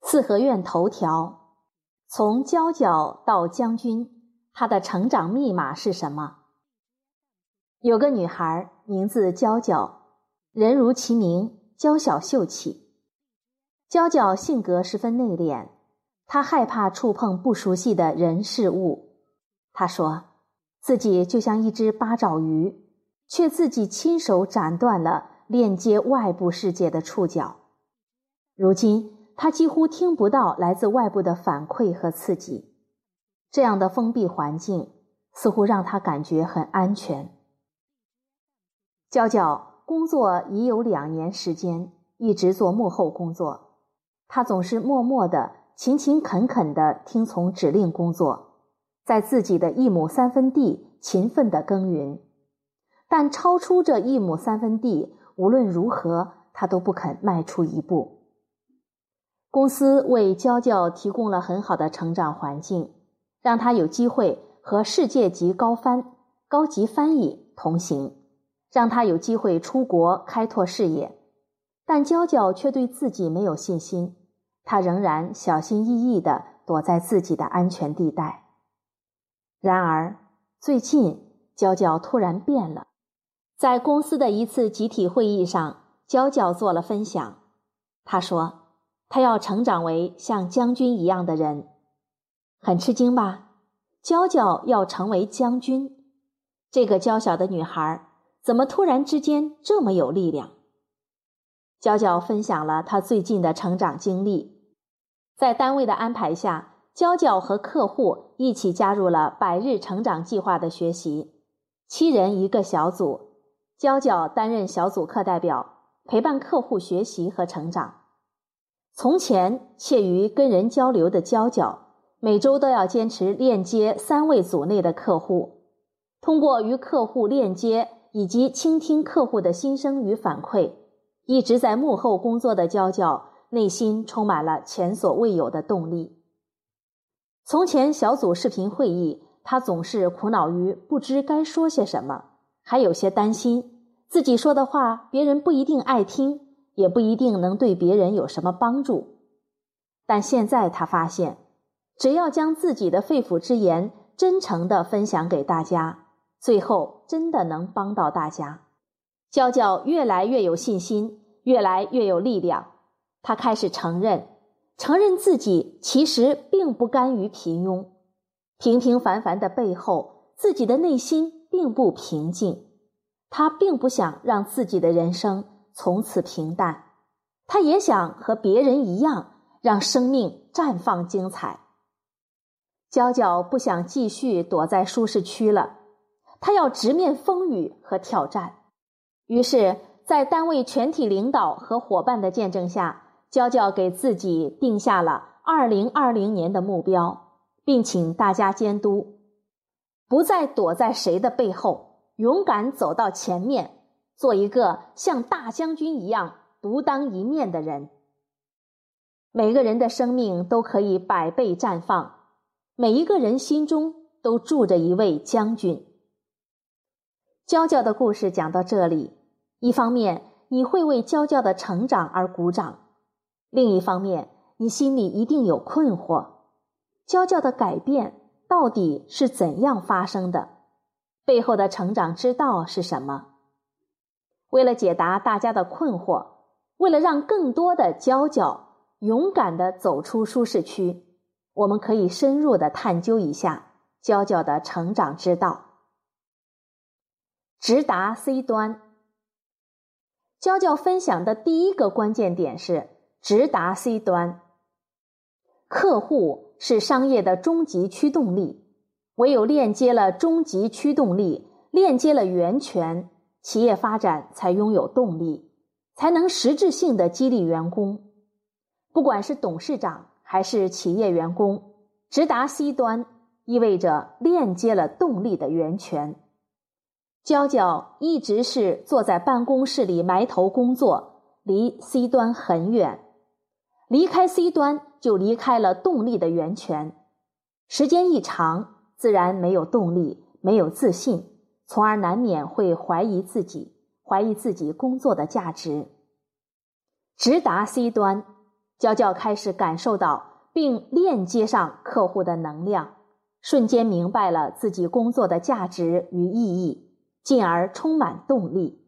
四合院头条：从娇娇到将军，她的成长密码是什么？有个女孩，名字娇娇，人如其名，娇小秀气。娇娇性格十分内敛，她害怕触碰不熟悉的人事物。她说自己就像一只八爪鱼，却自己亲手斩断了链接外部世界的触角。如今她几乎听不到来自外部的反馈和刺激，这样的封闭环境似乎让她感觉很安全。娇娇工作已有2年时间，一直做幕后工作。她总是默默地、勤勤恳恳地听从指令工作，在自己的1亩3分地勤奋地耕耘。但超出这1亩3分地，无论如何她都不肯迈出一步。公司为娇娇提供了很好的成长环境，让她有机会和世界级高级翻译同行，让她有机会出国开拓视野。但娇娇却对自己没有信心，她仍然小心翼翼地躲在自己的安全地带。然而最近娇娇突然变了。在公司的一次集体会议上，娇娇做了分享。她说她要成长为像将军一样的人。很吃惊吧？娇娇要成为将军，这个娇小的女孩怎么突然之间这么有力量？娇娇分享了她最近的成长经历。在单位的安排下，娇娇和客户一起加入了100日成长计划的学习，7人一个小组，娇娇担任小组课代表，陪伴客户学习和成长。从前怯于跟人交流的娇娇，每周都要坚持链接3位组内的客户。通过与客户链接以及倾听客户的心声与反馈，一直在幕后工作的娇娇内心充满了前所未有的动力。从前小组视频会议，她总是苦恼于不知该说些什么，还有些担心自己说的话别人不一定爱听，也不一定能对别人有什么帮助。但现在她发现，只要将自己的肺腑之言真诚地分享给大家，最后真的能帮到大家。娇娇越来越有信心，越来越有力量。她开始承认自己其实并不甘于平庸，平平凡凡的背后，自己的内心并不平静。她并不想让自己的人生从此平淡，她也想和别人一样，让生命绽放精彩。娇娇不想继续躲在舒适区了，她要直面风雨和挑战。于是在单位全体领导和伙伴的见证下，娇娇给自己定下了2020年的目标，并请大家监督，不再躲在谁的背后，勇敢走到前面，做一个像大将军一样独当一面的人。每个人的生命都可以100倍绽放，每一个人心中都住着一位将军。娇娇的故事讲到这里，一方面你会为娇娇的成长而鼓掌，另一方面你心里一定有困惑，娇娇的改变到底是怎样发生的？背后的成长之道是什么？为了解答大家的困惑，为了让更多的娇娇勇敢地走出舒适区，我们可以深入地探究一下娇娇的成长之道。直达 C 端。娇娇分享的第一个关键点是直达 C 端。客户是商业的终极驱动力，唯有链接了终极驱动力，链接了源泉，企业发展才拥有动力，才能实质性的激励员工。不管是董事长还是企业员工，直达 C 端意味着链接了动力的源泉。娇娇一直是坐在办公室里埋头工作，离 C 端很远。离开 C 端就离开了动力的源泉，时间一长，自然没有动力，没有自信，从而难免会怀疑自己工作的价值。直达 C 端娇娇开始感受到并链接上客户的能量，瞬间明白了自己工作的价值与意义，进而充满动力。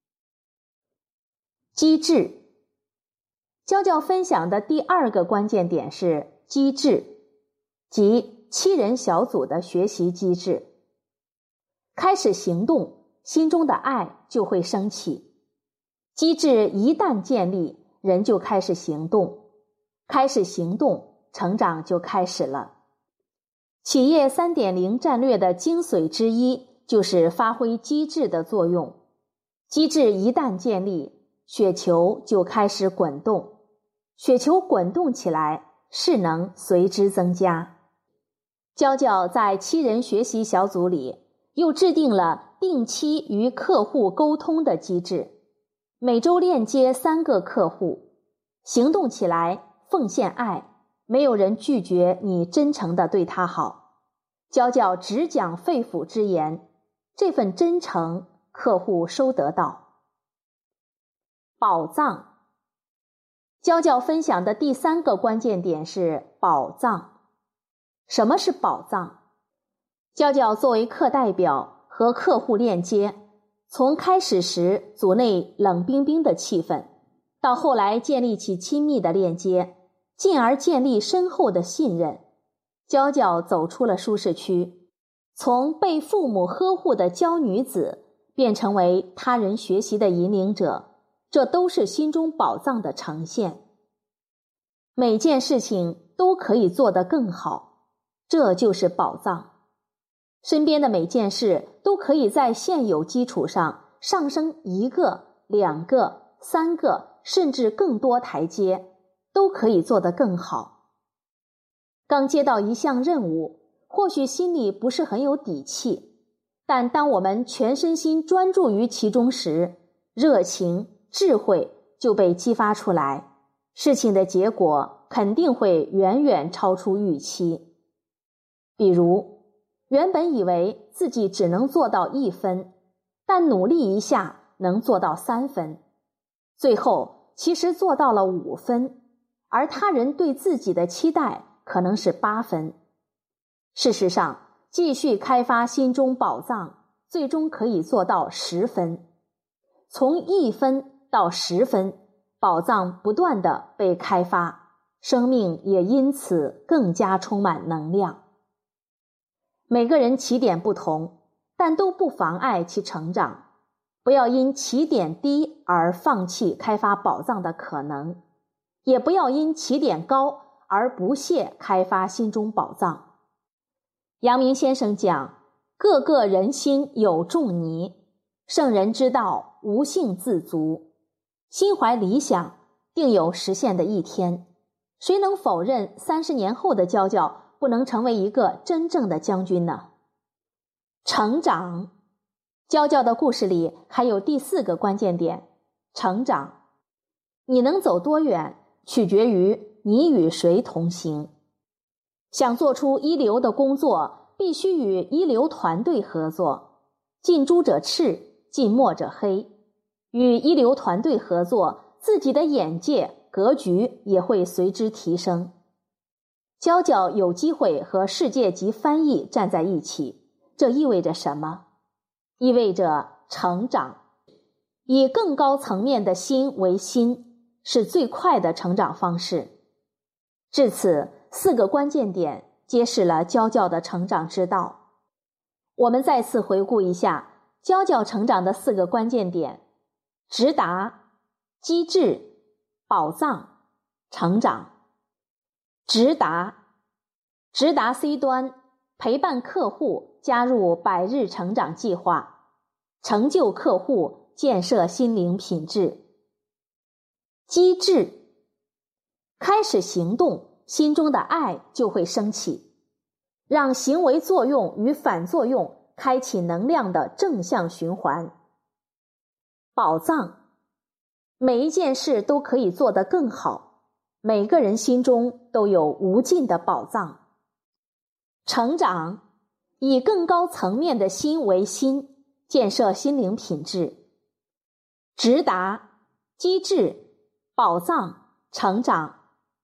机制。娇娇分享的第2个关键点是机制，即7人小组的学习机制。开始行动，心中的爱就会升起。机制一旦建立，人就开始行动，开始行动，成长就开始了。企业 3.0 战略的精髓之一就是发挥机制的作用。机制一旦建立，雪球就开始滚动，雪球滚动起来，势能随之增加。娇娇在7人学习小组里又制定了定期与客户沟通的机制，每周链接3个客户，行动起来，奉献爱，没有人拒绝你真诚地对他好。娇娇只讲肺腑之言，这份真诚客户收得到。宝藏。娇娇分享的第3个关键点是宝藏。什么是宝藏？娇娇作为课代表和客户链接，从开始时组内冷冰冰的气氛，到后来建立起亲密的链接，进而建立深厚的信任。娇娇走出了舒适区，从被父母呵护的娇女子变成为他人学习的引领者，这都是心中宝藏的呈现。每件事情都可以做得更好，这就是宝藏。身边的每件事都可以在现有基础上上升1个、2个、3个，甚至更多台阶，都可以做得更好。刚接到一项任务，或许心里不是很有底气，但当我们全身心专注于其中时，热情、智慧就被激发出来，事情的结果肯定会远远超出预期。比如，原本以为自己只能做到1分，但努力一下能做到3分，最后其实做到了5分，而他人对自己的期待可能是8分。事实上，继续开发心中宝藏，最终可以做到10分。从1分到10分，宝藏不断地被开发，生命也因此更加充满能量。每个人起点不同，但都不妨碍其成长。不要因起点低而放弃开发宝藏的可能，也不要因起点高而不懈开发心中宝藏。阳明先生讲，个个人心有仲尼，圣人之道无性自足。心怀理想，定有实现的一天。谁能否认30年后的娇娇不能成为一个真正的将军呢？成长。娇娇的故事里还有第4个关键点，成长。你能走多远，取决于你与谁同行。想做出一流的工作，必须与一流团队合作。近朱者赤，近墨者黑。与一流团队合作，自己的眼界、格局也会随之提升。娇娇有机会和世界级翻译站在一起，这意味着什么？意味着成长。以更高层面的心为心，是最快的成长方式。至此，4个关键点揭示了娇娇的成长之道。我们再次回顾一下娇娇成长的4个关键点：直达、机制、宝藏、成长。直达 C 端，陪伴客户加入100日成长计划，成就客户，建设心灵品质。机制，开始行动，心中的爱就会升起，让行为作用与反作用开启能量的正向循环。宝藏，每一件事都可以做得更好，每个人心中都有无尽的宝藏。成长，以更高层面的心为心，建设心灵品质。直达、机制、宝藏、成长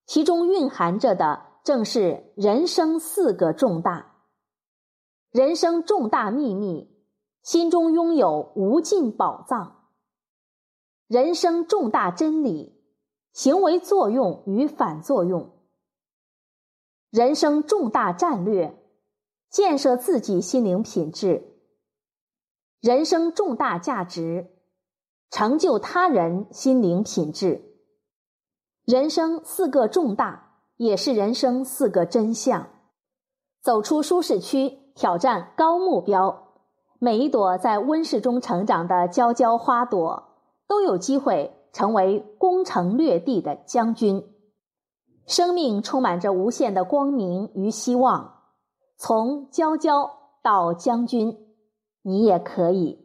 其中蕴含着的正是人生4个重大。人生重大秘密，心中拥有无尽宝藏。人生重大真理，行为作用与反作用。人生重大战略，建设自己心灵品质。人生重大价值，成就他人心灵品质。人生4个重大，也是人生4个真相。走出舒适区，挑战高目标，每一朵在温室中成长的娇娇花朵，都有机会成为攻城略地的将军。生命充满着无限的光明与希望，从娇娇到将军，你也可以。